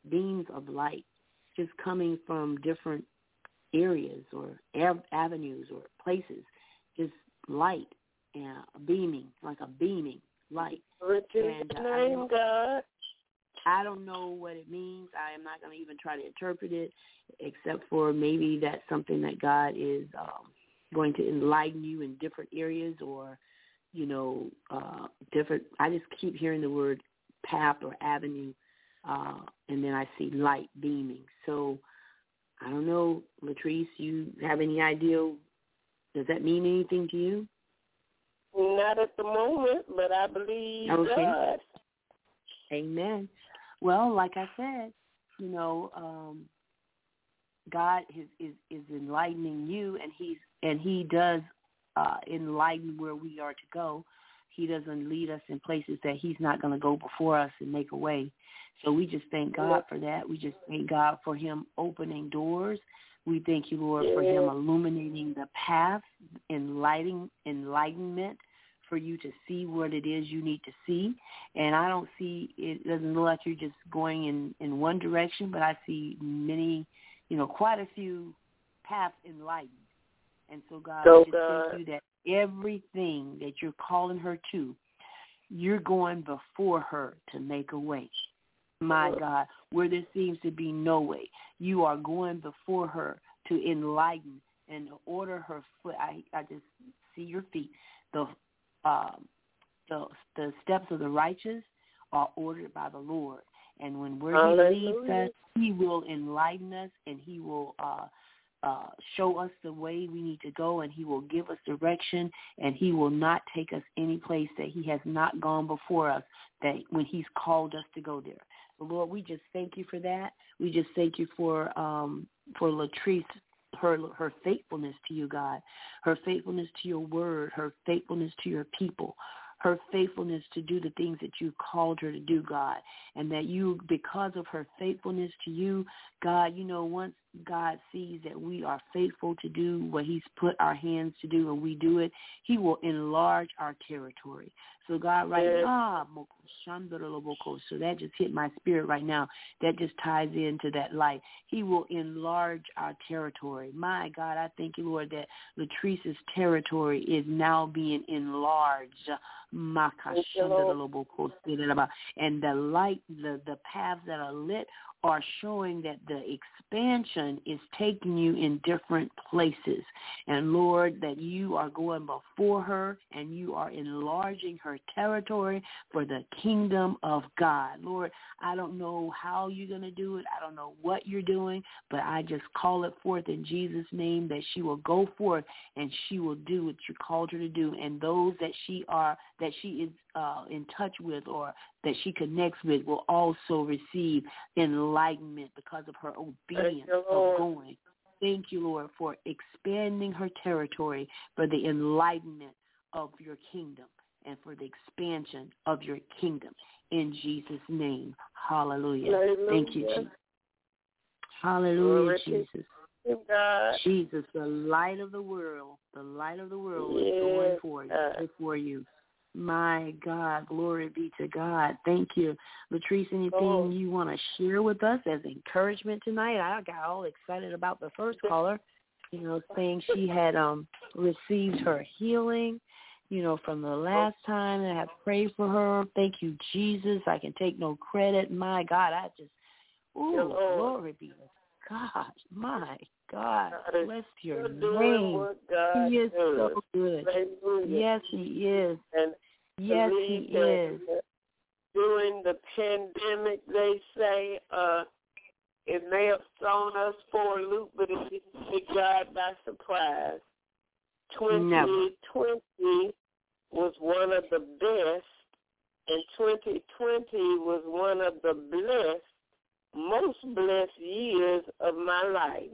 just coming from different areas or avenues or places, just light and beaming, like a beaming light. And God. I don't know what it means. I am not going to even try to interpret it, except for maybe that's something that God is going to enlighten you in different areas or, different. I just keep hearing the word path or avenue, and then I see light beaming. So I don't know, Latrice, you have any idea? Does that mean anything to you? Not at the moment, but I believe God. Amen. Well, like I said, God is enlightening you, and He does enlighten where we are to go. He doesn't lead us in places that He's not going to go before us and make a way. So we just thank God for that. We just thank God for Him opening doors. We thank you, Lord, for Him illuminating the path, enlightenment for you to see what it is you need to see. And I don't see, it doesn't look like you're just going in one direction, but I see many, quite a few paths enlightened. And so, God, I just thank you that everything that you're calling her to, you're going before her to make a way. My God, where there seems to be no way, you are going before her to enlighten and order her foot. I just see your feet. The steps of the righteous are ordered by the Lord. And where He leads us, He will enlighten us, and He will show us the way we need to go, and He will give us direction, and He will not take us any place that He has not gone before us, that when He's called us to go there. So, Lord, we just thank you for that. We just thank you for Latrice, her faithfulness to you, God, her faithfulness to your word, her faithfulness to your people, her faithfulness to do the things that you called her to do, God, and that you, because of her faithfulness to you, God, once God sees that we are faithful to do what He's put our hands to do and we do it, He will enlarge our territory. So, God, right now, so that just hit my spirit right now. That just ties into that light. He will enlarge our territory. My God, I thank you, Lord, that Latrice's territory is now being enlarged. And the light, the paths that are lit are showing that the expansion is taking you in different places. And, Lord, that you are going before her and you are enlarging her territory for the kingdom of God. Lord, I don't know how you're going to do it. I don't know what you're doing, but I just call it forth in Jesus' name that she will go forth and she will do what you called her to do. And those that she is in touch with or that she connects with will also receive enlightenment because of her obedience of going. Thank you, Lord, for expanding her territory for the enlightenment of your kingdom and for the expansion of your kingdom. In Jesus' name, hallelujah. Thank you, Jesus. Hallelujah, Jesus. Jesus, the light of the world is going before you. My God, glory be to God. Thank you. Latrice, anything you want to share with us as encouragement tonight? I got all excited about the first caller. saying she had received her healing, from the last time that I have prayed for her. Thank you, Jesus. I can take no credit. My God, glory be to God. My God, bless your name. He is so good. Yes, he is. Yes, he is. During the pandemic, they say it may have thrown us for a loop, but it didn't take God by surprise. 2020 was one of the best, and 2020 was one of the most blessed year of my life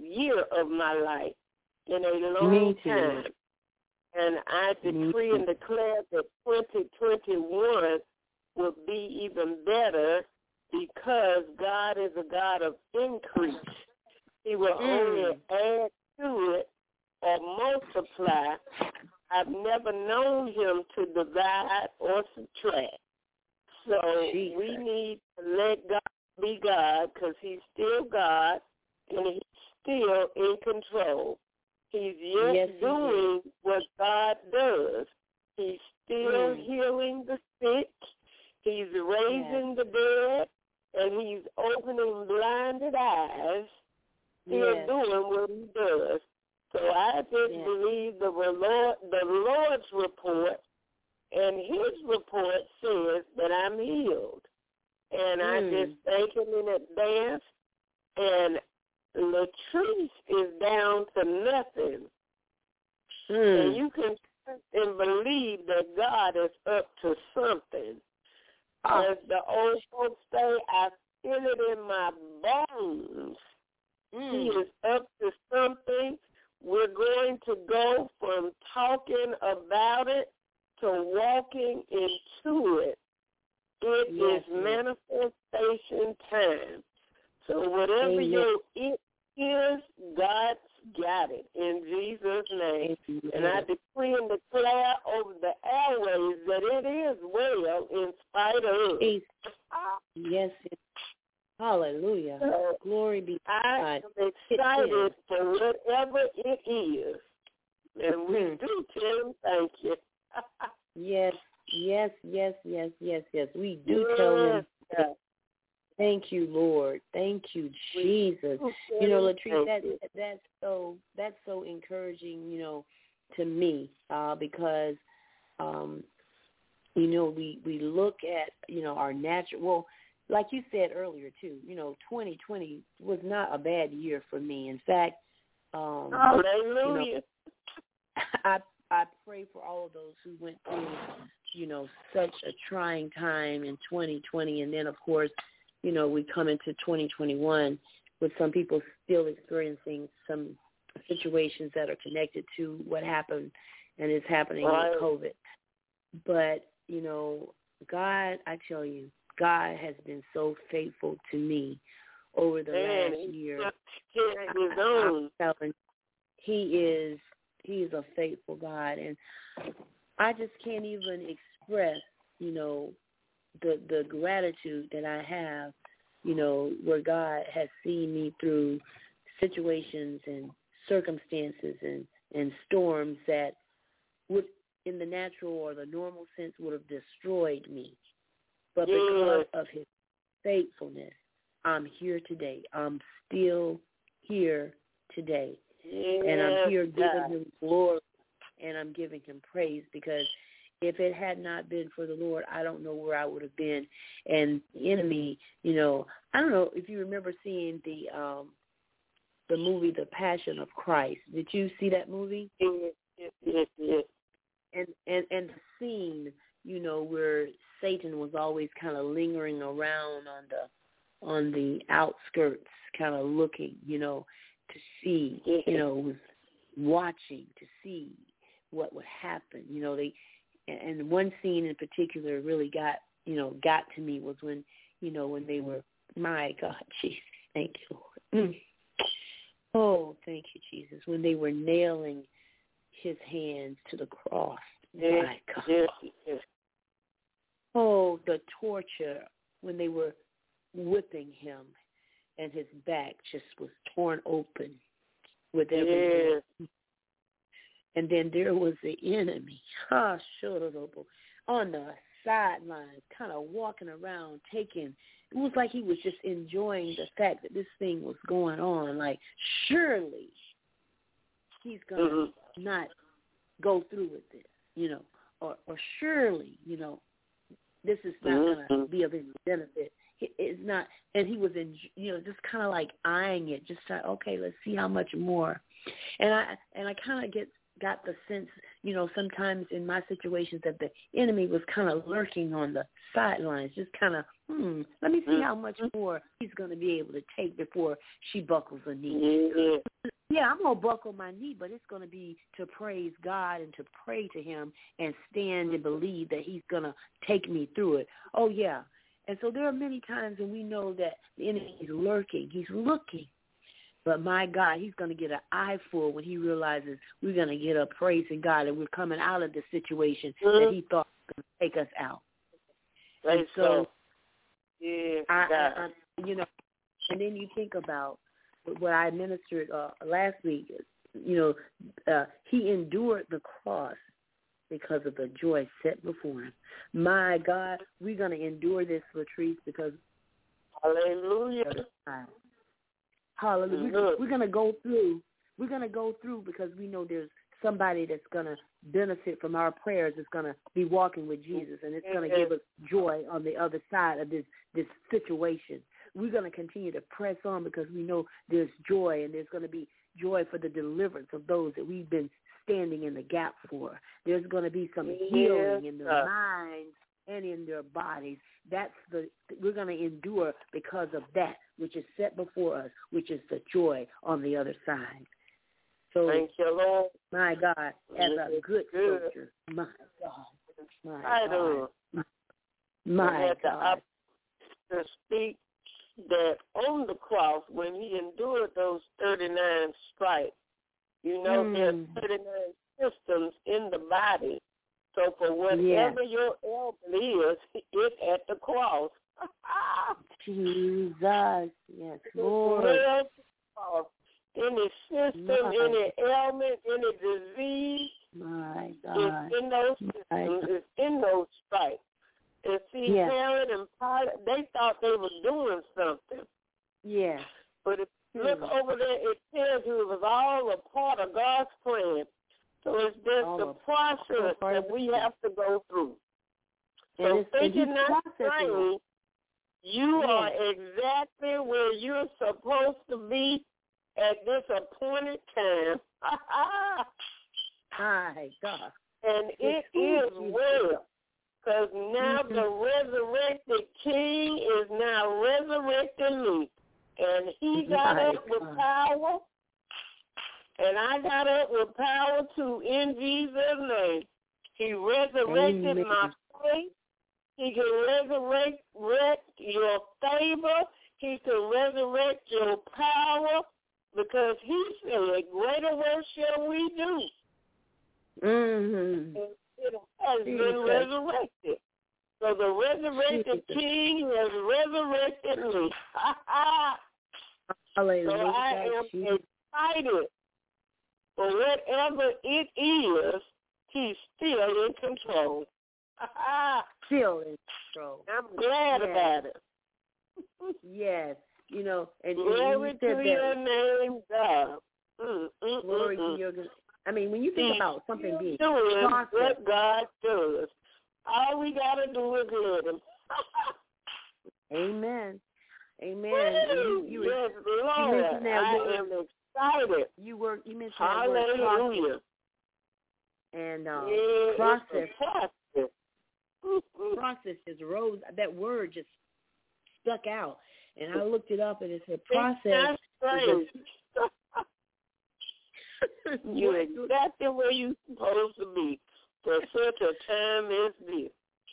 in a long time. And I decree and declare that 2021 will be even better because God is a God of increase. He will only add to it or multiply. I've never known him to divide or subtract. So we need to let God be God because he's still God and he's still in control. He's doing what God does. He's still healing the sick. He's raising the dead, and he's opening blinded eyes. He's doing what he does. So I just believe the Lord's report, and his report says that I'm healed. And I just thank him in advance. And Latrice is down to nothing. And you can trust and believe that God is up to something. As the old folks say, I feel it in my bones. He is up to something. We're going to go from talking about it to walking into it. It is manifestation time. So whatever your it is, God's got it in Jesus' name. And I decree and declare over the airways that it is well in spite of. Yes. Hallelujah. Glory be to God. I am excited for whatever it is. And we do tell him thank you. Yes. We do tell him thank you, Lord. Thank you, Jesus. Latrice, that's so encouraging, to me, because we look at, our natural, well, like you said earlier too, 2020 was not a bad year for me. In fact, hallelujah. I pray for all of those who went through, such a trying time in 2020. And then, of course, we come into 2021 with some people still experiencing some situations that are connected to what happened and is happening with COVID. But, God, I tell you, God has been so faithful to me over the last year. I'm telling you, He is a faithful God, and I just can't even express, the gratitude that I have, where God has seen me through situations and circumstances and storms that would, in the natural or the normal sense, would have destroyed me. But because of his faithfulness, I'm here today. I'm still here today. And I'm here giving him glory, and I'm giving him praise, because if it had not been for the Lord, I don't know where I would have been. And the enemy, I don't know if you remember seeing the movie The Passion of Christ. Did you see that movie? Yes. And the scene, where Satan was always kind of lingering around on the outskirts, kind of looking, to see, was watching to see what would happen. And one scene in particular really got to me was when, when they were, my God, Jesus, thank you, Lord. Oh, thank you, Jesus. When they were nailing his hands to the cross. My God. Yes. Oh, the torture when they were whipping him and his back just was torn open. with everything. And then there was the enemy, on the sidelines, kind of walking around, it was like he was just enjoying the fact that this thing was going on. Like, surely he's going to not go through with this, you know, or surely, you know, this is not going to be of any benefit. It's not, and he was, just kind of like eyeing it, just like, okay, let's see how much more. And I kind of got the sense, you know, sometimes in my situations that the enemy was kind of lurking on the sidelines, just kind of, let me see how much more he's going to be able to take before she buckles a knee. Yeah, I'm going to buckle my knee, but it's going to be to praise God and to pray to him and stand and believe that he's going to take me through it. Oh, yeah. And so there are many times when we know that the enemy is lurking. He's looking. But my God, he's going to get an eyeful when he realizes we're going to get up praising God and we're coming out of the situation that he thought was going to take us out. And so, I, you know, and then you think about what I ministered last week. You know, he endured the cross because of the joy set before him. My God, we're going to endure this, Latrice, because hallelujah. Hallelujah. We're going to go through. We're going to go through because we know there's somebody that's going to benefit from our prayers, that's going to be walking with Jesus, and it's going to give us joy on the other side of this situation. We're going to continue to press on because we know there's joy, and there's going to be joy for the deliverance of those that we've been standing in the gap for. There's going to be some healing in their minds and in their bodies. We're going to endure because of that, which is set before us, which is the joy on the other side. So, thank you, Lord. My God, as a good soldier, my God, my God. To speak that on the cross, when he endured those 39 stripes, you know, there's 39 systems in the body. So for whatever your ailment is, it's at the cross. Jesus, yes, Lord. Any system, any ailment, any disease, my God, is in those systems, is in those stripes. And see, Herod and Pilate, they thought they were doing something. Yeah. But if you look over there, it tells you it was all a part of God's plan. So it's just the process that we have to go through. So thinking not strange, you are exactly where you're supposed to be at this appointed time. My God. And it is well. Because now the resurrected King is now resurrecting me. And he got up with power. And I got up with power too in Jesus' name. He resurrected my faith. He can resurrect your favor. He can resurrect your power. Because he said, greater work shall we do. And it has been resurrected. So the resurrected King has resurrected me. Hallelujah. So I am excited. For whatever it is, he's still in control. Still in control. I'm glad about it. Yes. You know, and glory to your name, God. Glory to your name. I mean, when you think about something being doing processed, what God does, all we got to do is let him. Amen. Amen. Yes, Lord, I am excited. You mentioned hallelujah. And process. Process just rose. That word just stuck out. And I looked it up, and it said process. You're exactly where you're supposed to be for such a time as this.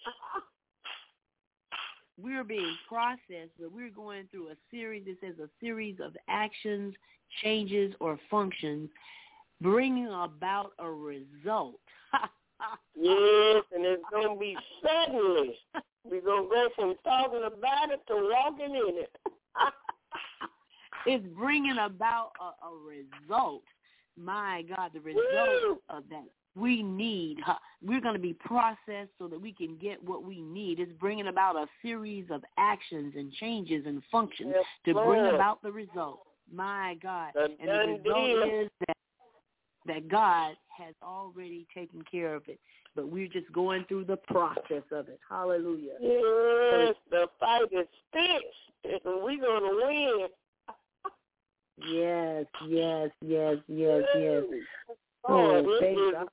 We're being processed, but we're going through a series. This is a series of actions, changes, or functions bringing about a result. Yes, and it's going to be suddenly. We're going to go from talking about it to walking in it. It's bringing about a result. my God, the result of that. We need, we're going to be processed so that we can get what we need. It's bringing about a series of actions and changes and functions to bring about the result. My God. And the result is that God has already taken care of it. But we're just going through the process of it. Hallelujah. Yes, the fight is fixed, and we're going to win. Yes. Oh, thank God.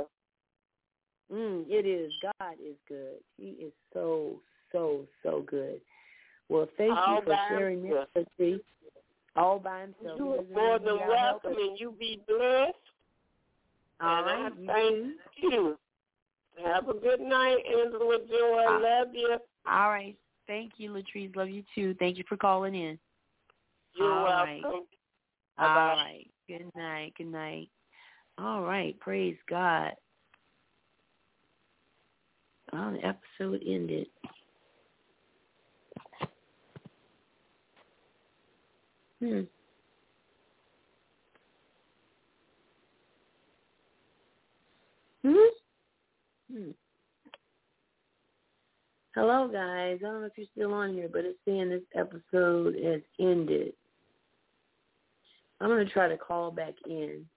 It is. God is good. He is so good. Well, thank you for sharing this with me. All by himself. You are more than welcome, and you be blessed. All right. And I thank you. Have a good night, Angela Joy. Love you. All right. Thank you, Latrice. Love you, too. Thank you for calling in. You're welcome. Right. All right. Good night. All right. Praise God. Oh, the episode ended. Hello, guys. I don't know if you're still on here, but it's saying this episode has ended. I'm going to try to call back in.